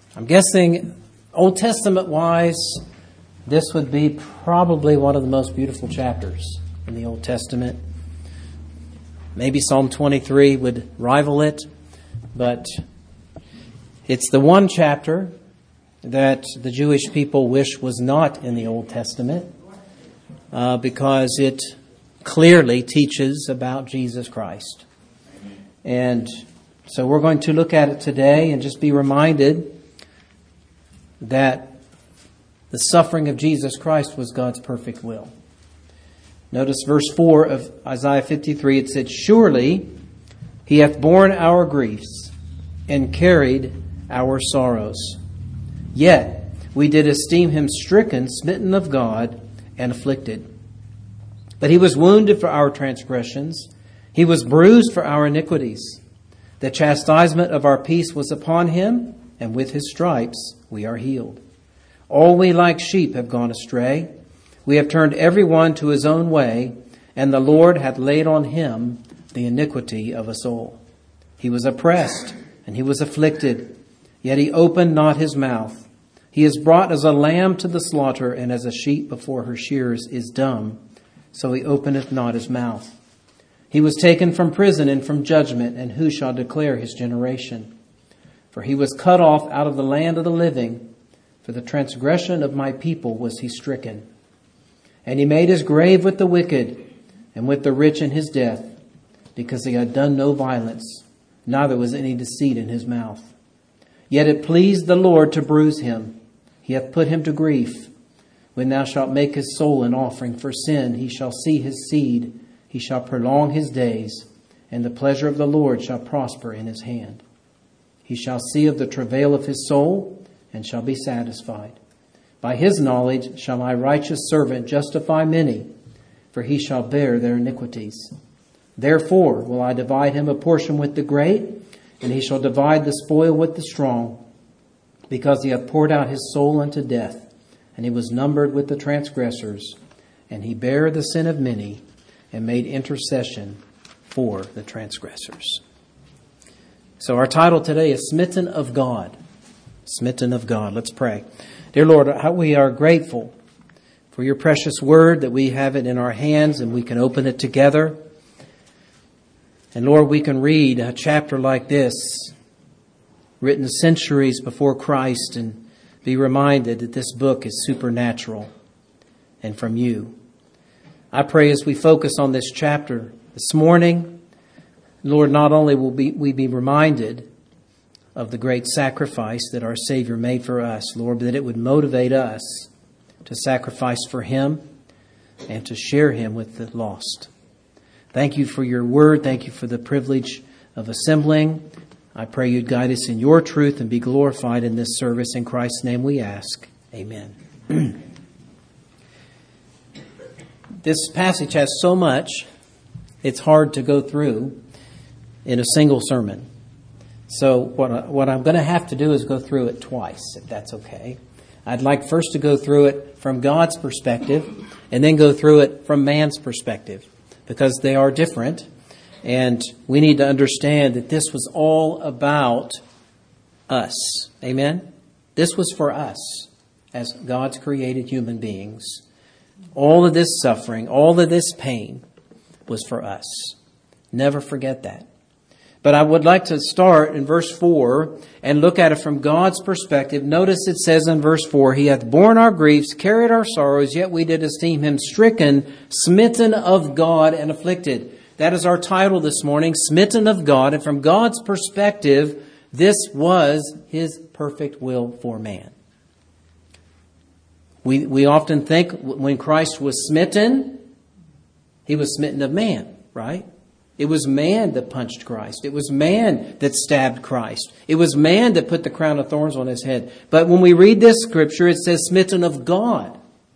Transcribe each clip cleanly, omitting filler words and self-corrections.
I'm guessing Old Testament-wise, this would be probably one of the most beautiful chapters in the Old Testament. Maybe Psalm 23 would rival it, but it's the one chapter that the Jewish people wish was not in the Old Testament because it clearly teaches about Jesus Christ. And so we're going to look at it today and just be reminded that the suffering of Jesus Christ was God's perfect will. Notice verse 4 of Isaiah 53. It said, "Surely he hath borne our griefs and carried our sorrows. Yet we did esteem him stricken, smitten of God, and afflicted. But he was wounded for our transgressions. He was bruised for our iniquities. The chastisement of our peace was upon him, and with his stripes we are healed. All we like sheep have gone astray. We have turned every one to his own way, and the Lord hath laid on him the iniquity of us all. He was oppressed, and he was afflicted, yet he opened not his mouth. He is brought as a lamb to the slaughter, and as a sheep before her shearers is dumb, so he openeth not his mouth. He was taken from prison and from judgment, and who shall declare his generation? For he was cut off out of the land of the living. For the transgression of my people was he stricken. And he made his grave with the wicked, and with the rich in his death, because he had done no violence, neither was any deceit in his mouth. Yet it pleased the Lord to bruise him. He hath put him to grief. When thou shalt make his soul an offering for sin, he shall see his seed. He shall prolong his days, and the pleasure of the Lord shall prosper in his hand. He shall see of the travail of his soul, and shall be satisfied. By his knowledge shall my righteous servant justify many, for he shall bear their iniquities. Therefore will I divide him a portion with the great, and he shall divide the spoil with the strong, because he hath poured out his soul unto death, and he was numbered with the transgressors, and he bare the sin of many, and made intercession for the transgressors." So our title today is Smitten of God. Smitten of God. Let's pray. Dear Lord, how we are grateful for your precious word, that we have it in our hands and we can open it together. And Lord, we can read a chapter like this, written centuries before Christ, and be reminded that this book is supernatural and from you. I pray as we focus on this chapter this morning, Lord, not only will we be reminded of the great sacrifice that our Savior made for us, Lord, but that it would motivate us to sacrifice for him and to share him with the lost. Thank you for your word. Thank you for the privilege of assembling. I pray you'd guide us in your truth and be glorified in this service. In Christ's name we ask. Amen. This passage has so much, it's hard to go through in a single sermon. So what I'm going to have to do is go through it twice, if that's okay. I'd like first to go through it from God's perspective and then go through it from man's perspective, because they are different. And we need to understand that this was all about us. Amen? This was for us as God's created human beings. All of this suffering, all of this pain was for us. Never forget that. But I would like to start in verse 4 and look at it from God's perspective. Notice it says in verse 4, "He hath borne our griefs, carried our sorrows, yet we did esteem him stricken, smitten of God, and afflicted." That is our title this morning, Smitten of God. And from God's perspective, this was his perfect will for man. We often think when Christ was smitten, he was smitten of man, right? It was man that punched Christ. It was man that stabbed Christ. It was man that put the crown of thorns on his head. But when we read this scripture, it says smitten of God.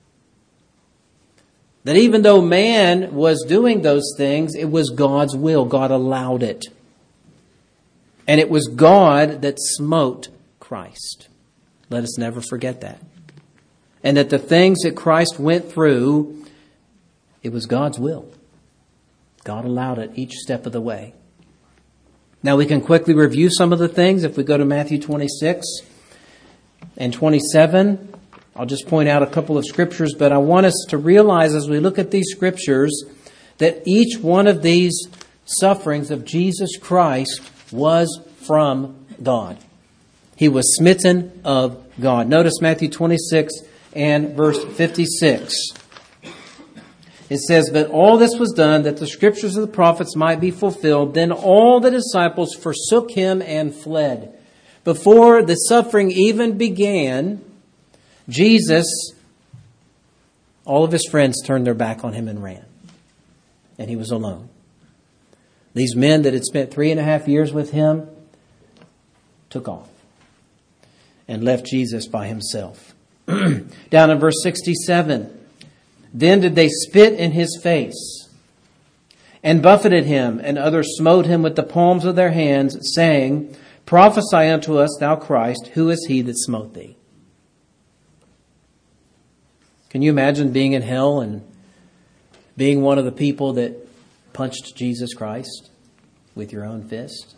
That even though man was doing those things, it was God's will. God allowed it. And it was God that smote Christ. Let us never forget that. And that the things that Christ went through, it was God's will. God allowed it each step of the way. Now we can quickly review some of the things. If we go to Matthew 26, and 27. I'll just point out a couple of scriptures, but I want us to realize as we look at these scriptures that each one of these sufferings of Jesus Christ was from God. He was smitten of God. Notice Matthew 26 and verse 56. It says, "But all this was done that the scriptures of the prophets might be fulfilled. Then all the disciples forsook him and fled." Before the suffering even began, Jesus, all of his friends turned their back on him and ran. And he was alone. These men that had spent 3.5 years with him took off and left Jesus by himself. Down in verse 67, "Then did they spit in his face and buffeted him, and others smote him with the palms of their hands, saying, Prophesy unto us, thou Christ, who is he that smote thee?" Can you imagine being in hell and being one of the people that punched Jesus Christ with your own fist?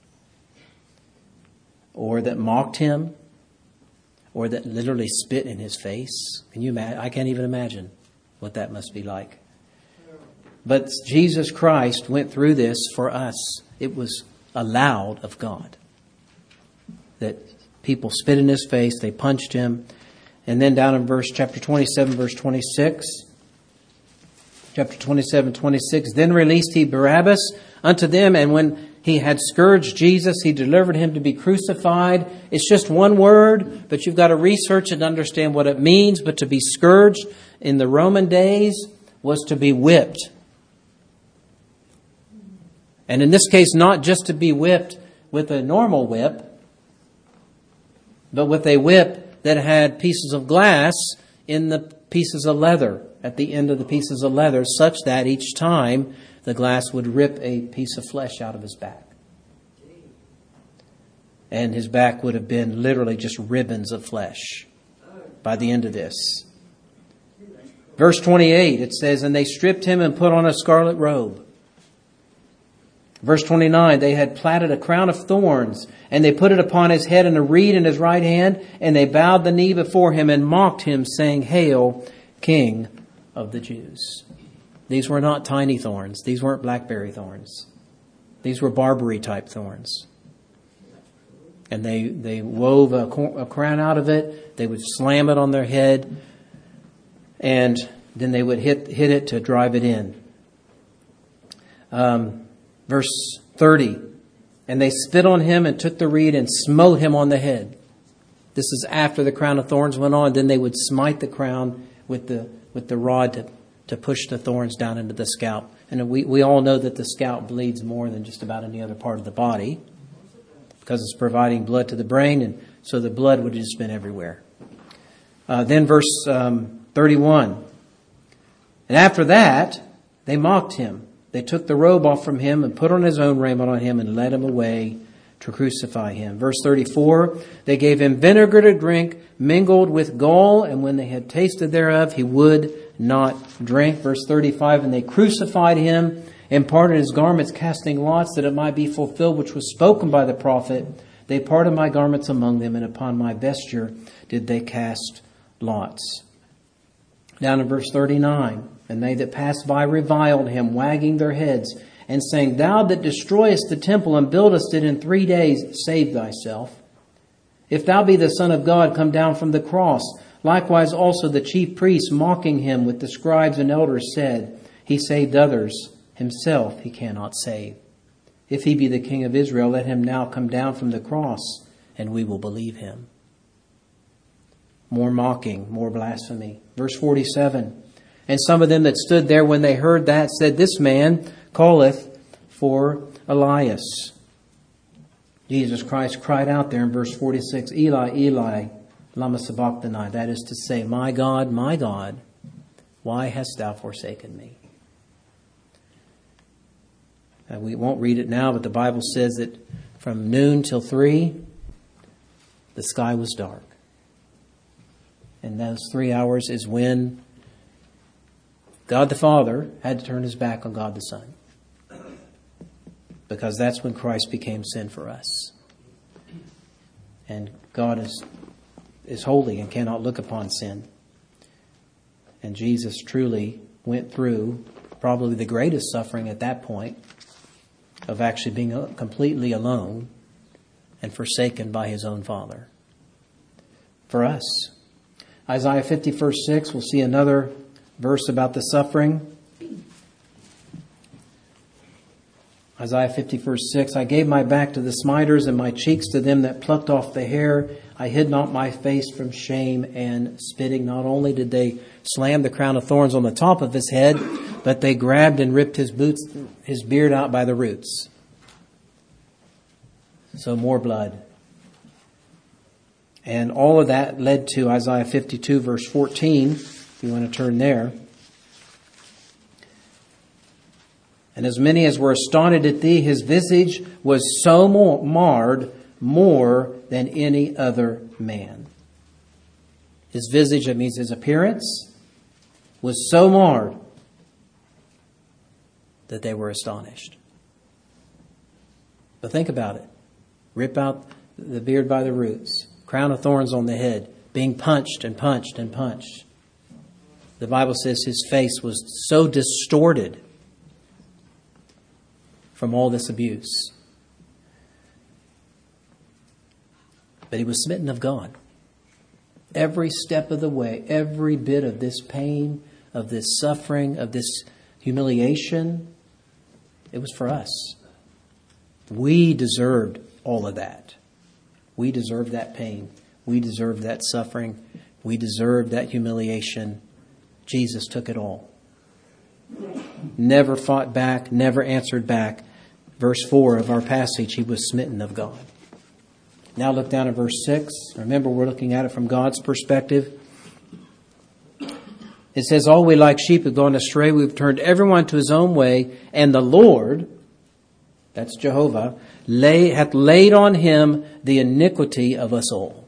Or that mocked him? Or that literally spit in his face? Can you imagine? I can't even imagine what that must be like. But Jesus Christ went through this for us. It was allowed of God. That people spit in his face, they punched him. And then down in chapter 27, verse 26. Chapter 27, 26. "Then released he Barabbas unto them, and when he had scourged Jesus, he delivered him to be crucified." It's just one word, but you've got to research and understand what it means. But to be scourged in the Roman days was to be whipped. And in this case, not just to be whipped with a normal whip, but with a whip that had pieces of glass in the pieces of leather, at the end of the pieces of leather, such that each time the glass would rip a piece of flesh out of his back. And his back would have been literally just ribbons of flesh by the end of this. Verse 28, it says, "And they stripped him and put on a scarlet robe." Verse 29, "They had platted a crown of thorns, and they put it upon his head and a reed in his right hand, and they bowed the knee before him and mocked him, saying, Hail, King of the Jews." These were not tiny thorns. These weren't blackberry thorns. These were Barbary type thorns. And they wove a crown out of it. They would slam it on their head, and then they would hit it to drive it in. Verse 30, "And they spit on him and took the reed and smote him on the head." This is after the crown of thorns went on. Then they would smite the crown with the rod to push the thorns down into the scalp. And we all know that the scalp bleeds more than just about any other part of the body because it's providing blood to the brain, and so the blood would have just been everywhere. Then verse 31, "And after that, they mocked him. They took the robe off from him and put on his own raiment on him and led him away to crucify him." Verse 34, "They gave him vinegar to drink mingled with gall, and when they had tasted thereof, he would not drink." Verse 35, "And they crucified him and parted his garments, casting lots, that it might be fulfilled which was spoken by the prophet. They parted my garments among them, and upon my vesture did they cast lots." Down in verse 39, "And they that passed by reviled him, wagging their heads, and saying, Thou that destroyest the temple and buildest it in 3 days, save thyself. If thou be the Son of God, come down from the cross. Likewise also the chief priests, mocking him with the scribes and elders, said, He saved others, himself he cannot save. If he be the King of Israel, let him now come down from the cross, and we will believe him." More mocking, more blasphemy. Verse 47, "And some of them that stood there when they heard that said, This man calleth for Elias." Jesus Christ cried out there in verse 46, "Eli, Eli, lama sabachthani." That is to say, my God, why hast thou forsaken me?" We won't read it now, but the Bible says that from noon till 3, the sky was dark. And those 3 hours is when God the Father had to turn his back on God the Son. Because that's when Christ became sin for us. And God is is holy and cannot look upon sin. And Jesus truly went through probably the greatest suffering at that point of actually being completely alone and forsaken by his own Father. For us, Isaiah 50 verse 6, we'll see another verse about the suffering. Isaiah 50 verse 6, I gave my back to the smiters and my cheeks to them that plucked off the hair. I hid not my face from shame and spitting. Not only did they slam the crown of thorns on the top of his head, but they grabbed and ripped his beard out by the roots. So more blood. And all of that led to Isaiah 52 verse 14, if you want to turn there. And as many as were astonished at thee, his visage was so marred more than any other man. His visage, that means his appearance, was so marred that they were astonished. But think about it. Rip out the beard by the roots. Crown of thorns on the head. Being punched and punched and punched. The Bible says his face was so distorted from all this abuse. But he was smitten of God. Every step of the way, every bit of this pain, of this suffering, of this humiliation, it was for us. We deserved all of that. We deserved that pain. We deserved that suffering. We deserved that humiliation. Jesus took it all. Never fought back, never answered back. Verse 4 of our passage, he was smitten of God. Now look down at verse 6. Remember, we're looking at it from God's perspective. It says, all we like sheep have gone astray. We've turned everyone to his own way. And the Lord, that's Jehovah, hath laid on him the iniquity of us all.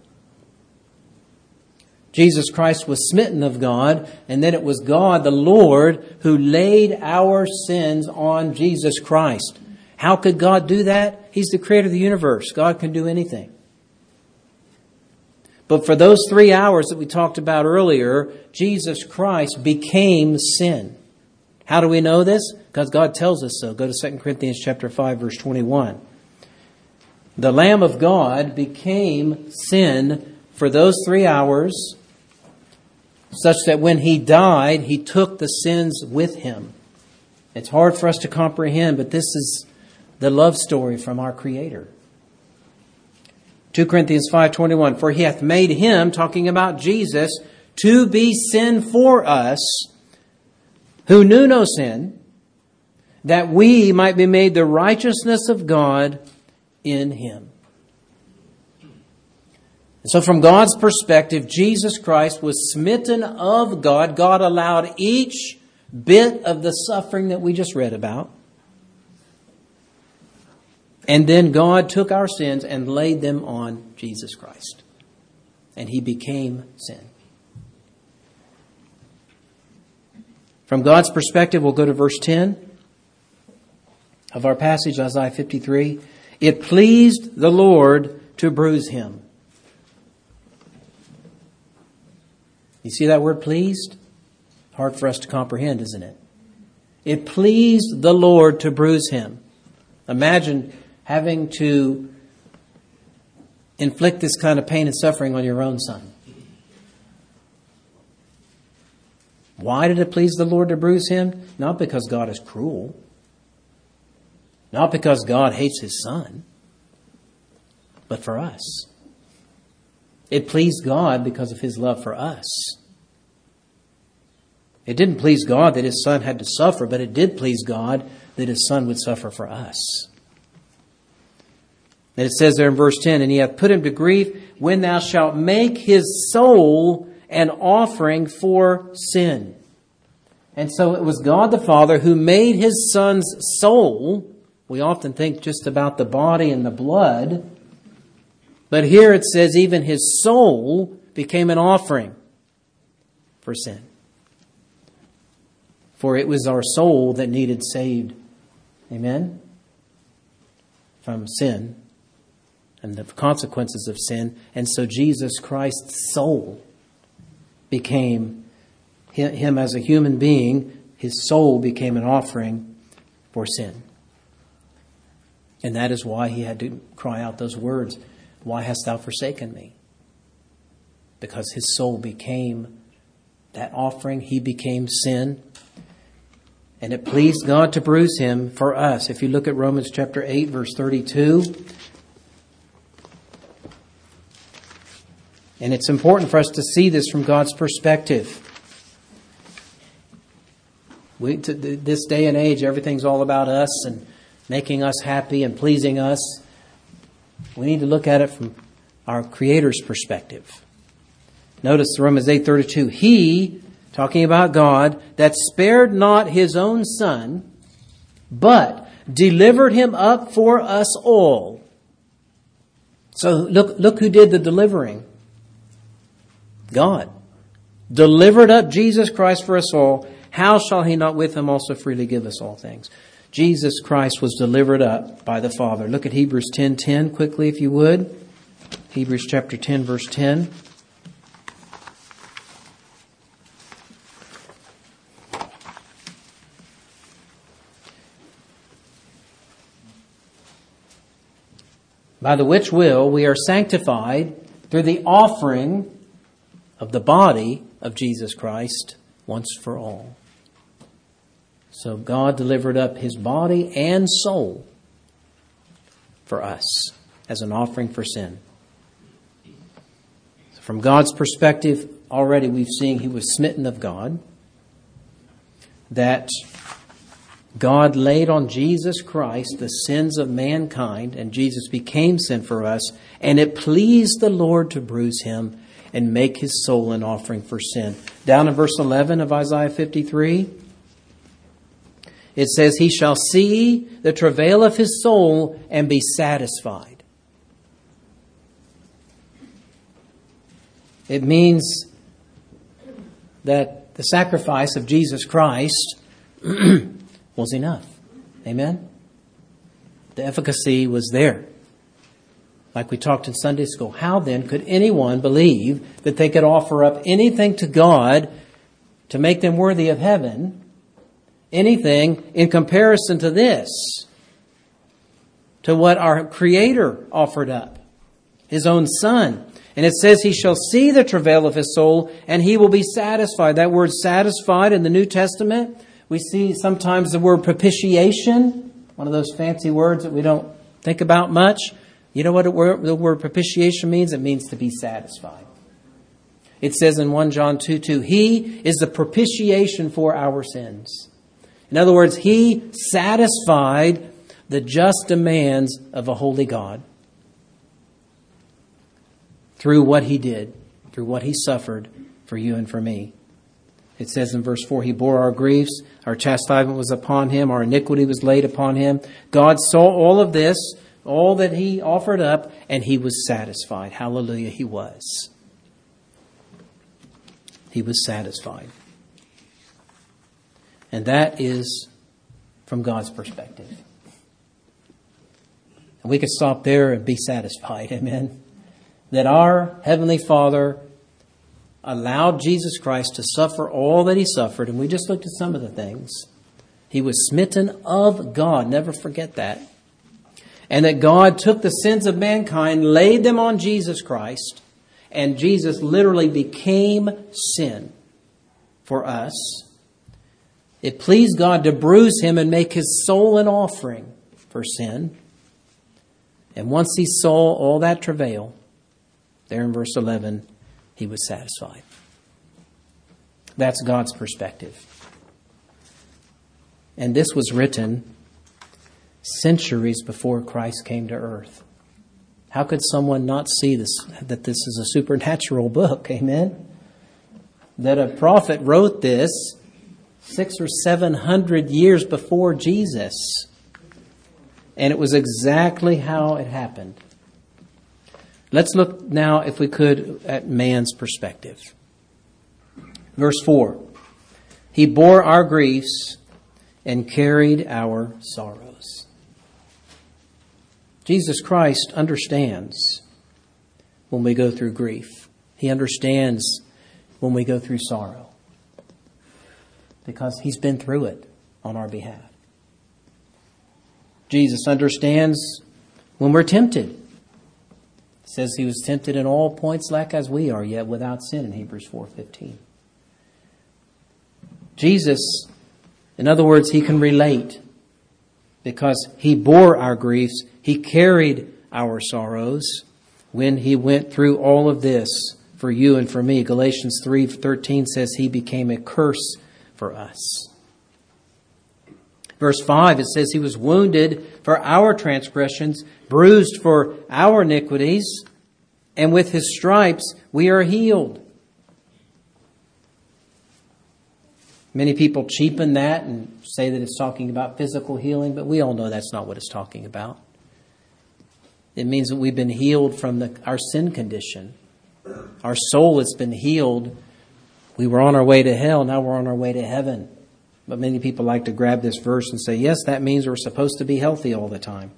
Jesus Christ was smitten of God, and then it was God, the Lord, who laid our sins on Jesus Christ. How could God do that? He's the creator of the universe. God can do anything. But for those 3 hours that we talked about earlier, Jesus Christ became sin. How do we know this? Because God tells us so. Go to 2 Corinthians chapter 5, verse 21. The Lamb of God became sin for those 3 hours, such that when he died, he took the sins with him. It's hard for us to comprehend, but this is the love story from our Creator. 2 Corinthians 5:21, for he hath made him, talking about Jesus, to be sin for us, who knew no sin, that we might be made the righteousness of God in him. So from God's perspective, Jesus Christ was smitten of God. God allowed each bit of the suffering that we just read about. And then God took our sins and laid them on Jesus Christ. And he became sin. From God's perspective, we'll go to verse 10 of our passage, Isaiah 53. It pleased the Lord to bruise him. You see that word pleased? Hard for us to comprehend, isn't it? It pleased the Lord to bruise him. Imagine having to inflict this kind of pain and suffering on your own son. Why did it please the Lord to bruise him? Not because God is cruel. Not because God hates his son. But for us. It pleased God because of his love for us. It didn't please God that his son had to suffer, but it did please God that his son would suffer for us. And it says there in verse 10, and he hath put him to grief when thou shalt make his soul an offering for sin. And so it was God the Father who made his son's soul. We often think just about the body and the blood. But here it says even his soul became an offering for sin. For it was our soul that needed saved. Amen? From sin. and the consequences of sin. And so Jesus Christ's soul became, him as a human being, his soul became an offering for sin. And that is why he had to cry out those words, "Why hast thou forsaken me?" Because his soul became that offering. He became sin. And it pleased God to bruise him for us. If you look at Romans chapter 8, verse 32. And it's important for us to see this from God's perspective. This day and age, everything's all about us and making us happy and pleasing us. We need to look at it from our Creator's perspective. Notice Romans 8:32. He, talking about God, that spared not his own Son, but delivered him up for us all. So look who did the delivering. God delivered up Jesus Christ for us all. How shall he not with him also freely give us all things? Jesus Christ was delivered up by the Father. Look at Hebrews 10:10 quickly, if you would. Hebrews chapter 10, verse 10. By the which will we are sanctified through the offering of the body of Jesus Christ once for all. So God delivered up his body and soul for us as an offering for sin. So from God's perspective, already we've seen he was smitten of God. That God laid on Jesus Christ the sins of mankind, and Jesus became sin for us, and it pleased the Lord to bruise him and make his soul an offering for sin. Down in verse 11 of Isaiah 53, it says, he shall see the travail of his soul and be satisfied. It means that the sacrifice of Jesus Christ was enough. Amen? The efficacy was there. Like we talked in Sunday school, how then could anyone believe that they could offer up anything to God to make them worthy of heaven, anything in comparison to this, to what our Creator offered up, his own Son? And it says he shall see the travail of his soul and he will be satisfied. That word satisfied in the New Testament, we see sometimes the word propitiation, one of those fancy words that we don't think about much. You know what the word propitiation means? It means to be satisfied. It says in 1 John 2:2, he is the propitiation for our sins. In other words, he satisfied the just demands of a holy God through what he did, through what he suffered for you and for me. It says in verse 4, he bore our griefs, our chastisement was upon him, our iniquity was laid upon him. God saw all of this, all that he offered up, and he was satisfied. Hallelujah, he was. He was satisfied. And that is from God's perspective. And we could stop there and be satisfied, amen? That our Heavenly Father allowed Jesus Christ to suffer all that he suffered. And we just looked at some of the things. He was smitten of God. Never forget that. And that God took the sins of mankind, laid them on Jesus Christ. And Jesus literally became sin for us. It pleased God to bruise him and make his soul an offering for sin. And once he saw all that travail, there in verse 11, he was satisfied. That's God's perspective. And this was written centuries before Christ came to earth. How could someone not see this, that this is a supernatural book? Amen? That a prophet wrote this 600 or 700 years before Jesus. And it was exactly how it happened. Let's look now, if we could, at man's perspective. Verse 4. He bore our griefs and carried our sorrows. Jesus Christ understands when we go through grief. He understands when we go through sorrow, because He's been through it on our behalf. Jesus understands when we're tempted. It says He was tempted in all points like as we are, yet without sin in Hebrews 4:15. Jesus, in other words, He can relate because He bore our griefs. He carried our sorrows when He went through all of this for you and for me. Galatians 3:13 says He became a curse for us. Verse 5, it says He was wounded for our transgressions, bruised for our iniquities, and with His stripes we are healed. Many people cheapen that and say that it's talking about physical healing, but we all know that's not what it's talking about. It means that we've been healed from our sin condition. Our soul has been healed. We were on our way to hell, now we're on our way to heaven. But many people like to grab this verse and say, yes, that means we're supposed to be healthy all the time.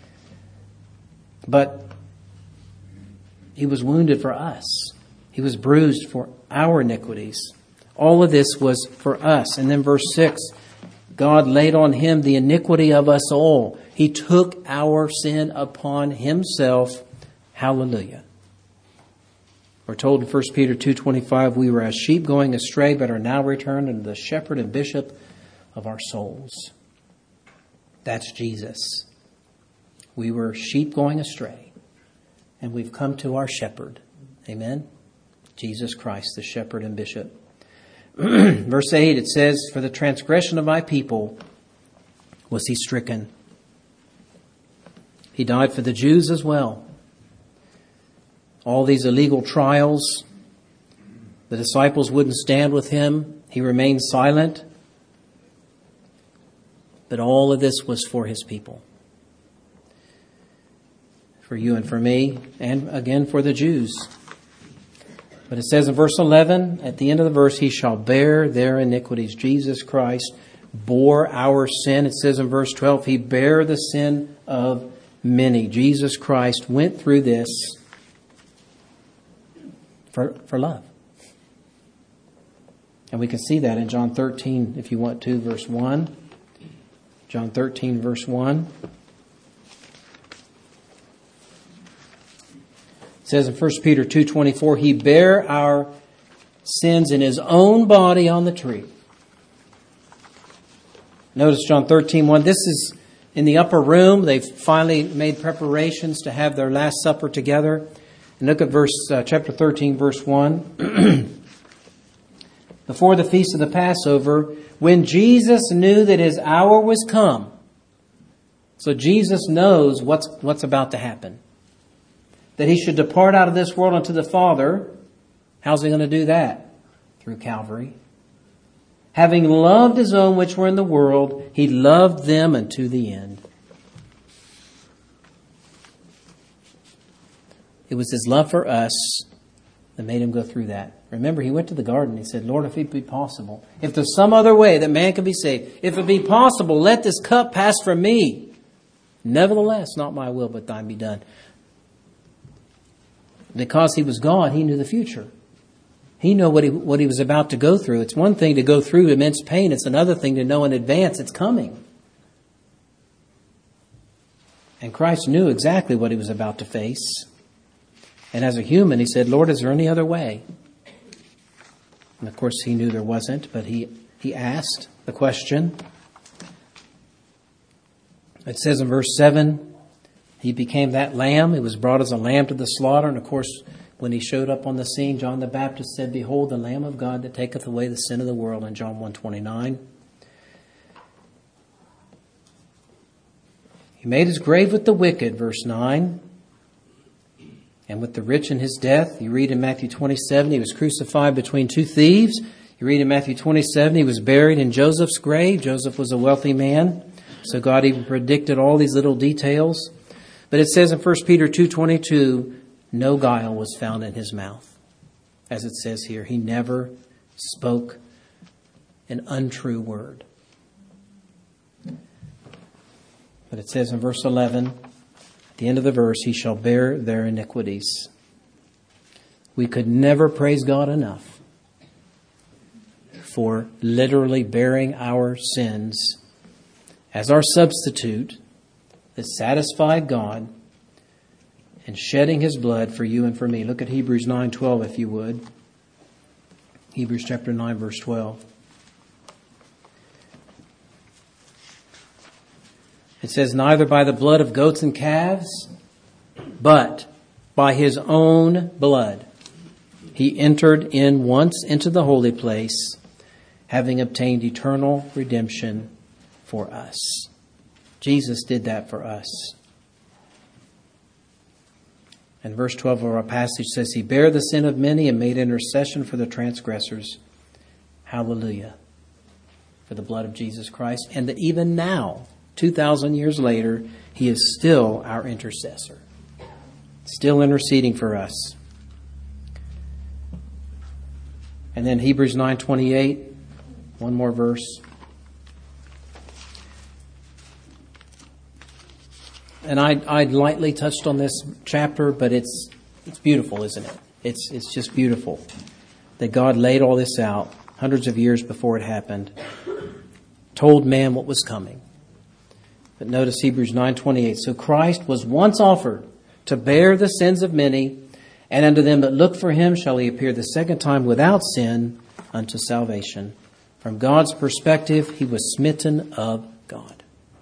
But He was wounded for us. He was bruised for our iniquities. All of this was for us. And then verse 6, God laid on Him the iniquity of us all. He took our sin upon Himself. Hallelujah. We're told in 1 Peter 2:25, we were as sheep going astray, but are now returned unto the shepherd and bishop of our souls. That's Jesus. We were sheep going astray, and we've come to our shepherd. Amen? Jesus Christ, the shepherd and bishop. Verse 8, it says, for the transgression of my people was He stricken. He died for the Jews as well. All these illegal trials, the disciples wouldn't stand with Him. He remained silent. But all of this was for His people. For you and for me, and again for the Jews. But it says in verse 11, at the end of the verse, He shall bear their iniquities. Jesus Christ bore our sin. It says in verse 12, He bare the sin of many. Jesus Christ went through this for love. And we can see that in John 13, if you want to, verse 1. John 13, verse 1. It says in 1 Peter 2:24, He bare our sins in His own body on the tree. Notice John 13:1. This is in the upper room. They've finally made preparations to have their Last Supper together. And look at chapter 13, verse 1. Before the feast of the Passover, when Jesus knew that His hour was come. So Jesus knows what's about to happen. That He should depart out of this world unto the Father. How's He going to do that? Through Calvary. Having loved His own which were in the world, He loved them unto the end. It was His love for us that made Him go through that. Remember, He went to the garden. He said, Lord, if it be possible, if there's some other way that man can be saved, if it be possible, let this cup pass from me. Nevertheless, not my will, but thine be done. Because He was God, He knew the future. He knew what he was about to go through. It's one thing to go through immense pain. It's another thing to know in advance it's coming. And Christ knew exactly what He was about to face. And as a human, He said, Lord, is there any other way? And of course, He knew there wasn't, but he asked the question. It says in verse 7, He became that lamb. He was brought as a lamb to the slaughter. And of course, when He showed up on the scene, John the Baptist said, Behold, the Lamb of God that taketh away the sin of the world, in John 1:29. He made His grave with the wicked, verse 9. And with the rich in His death. You read in Matthew 27, He was crucified between two thieves. You read in Matthew 27, He was buried in Joseph's grave. Joseph was a wealthy man. So God even predicted all these little details. But it says in 1 Peter 2:22, no guile was found in His mouth. As it says here, He never spoke an untrue word. But it says in verse 11, At the end of the verse, He shall bear their iniquities. We could never praise God enough for literally bearing our sins as our substitute that satisfied God and shedding His blood for you and for me. Look at Hebrews 9:12 if you would. Hebrews chapter 9 verse 12. It says, neither by the blood of goats and calves, but by His own blood He entered in once into the holy place, having obtained eternal redemption for us. Jesus did that for us. And verse 12 of our passage says, He bare the sin of many and made intercession for the transgressors. Hallelujah. For the blood of Jesus Christ. And that even now, 2,000 years later, He is still our intercessor. Still interceding for us. And then Hebrews 9:28, one more verse. And I lightly touched on this chapter, but it's beautiful, isn't it? It's just beautiful that God laid all this out hundreds of years before it happened, told man what was coming. But notice Hebrews 9:28. So Christ was once offered to bear the sins of many, and unto them that look for Him shall He appear the second time without sin unto salvation. From God's perspective, He was smitten of God.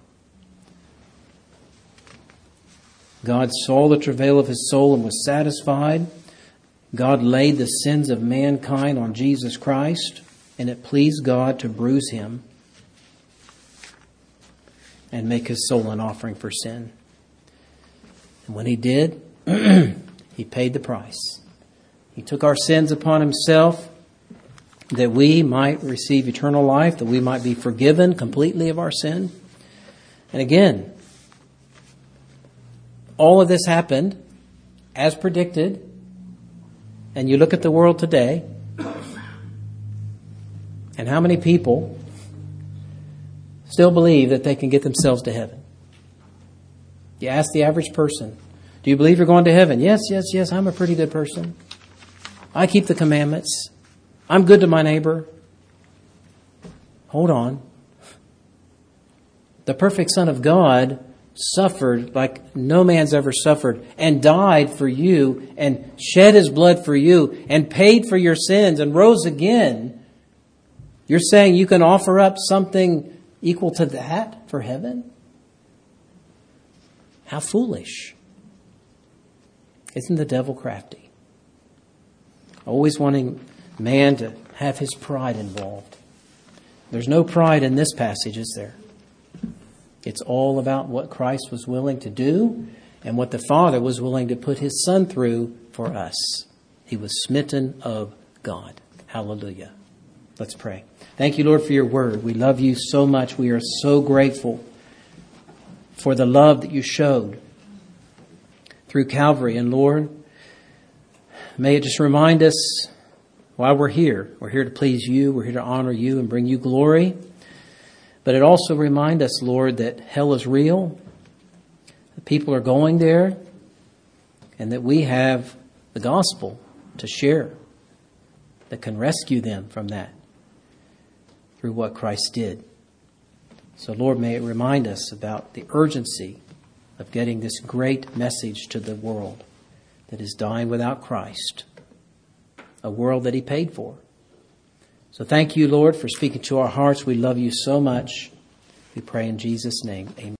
God saw the travail of His soul and was satisfied. God laid the sins of mankind on Jesus Christ, and it pleased God to bruise Him and make His soul an offering for sin. And when He did, He paid the price. He took our sins upon Himself that we might receive eternal life, that we might be forgiven completely of our sin. And again, all of this happened as predicted. And you look at the world today, and how many people still believe that they can get themselves to heaven? You ask the average person, do you believe you're going to heaven? Yes, I'm a pretty good person. I keep the commandments. I'm good to my neighbor. Hold on. The perfect Son of God suffered like no man's ever suffered and died for you and shed His blood for you and paid for your sins and rose again. You're saying you can offer up something equal to that for heaven? How foolish. Isn't the devil crafty? Always wanting man to have his pride involved. There's no pride in this passage, is there? It's all about what Christ was willing to do and what the Father was willing to put His Son through for us. He was smitten of God. Hallelujah. Let's pray. Thank you, Lord, for your word. We love you so much. We are so grateful for the love that you showed through Calvary. And Lord, may it just remind us while we're here to please you, we're here to honor you and bring you glory. But it also reminds us, Lord, that hell is real, that people are going there, and that we have the gospel to share that can rescue them from that through what Christ did. So, Lord, may it remind us about the urgency of getting this great message to the world that is dying without Christ, a world that He paid for. So thank you, Lord, for speaking to our hearts. We love you so much. We pray in Jesus' name. Amen.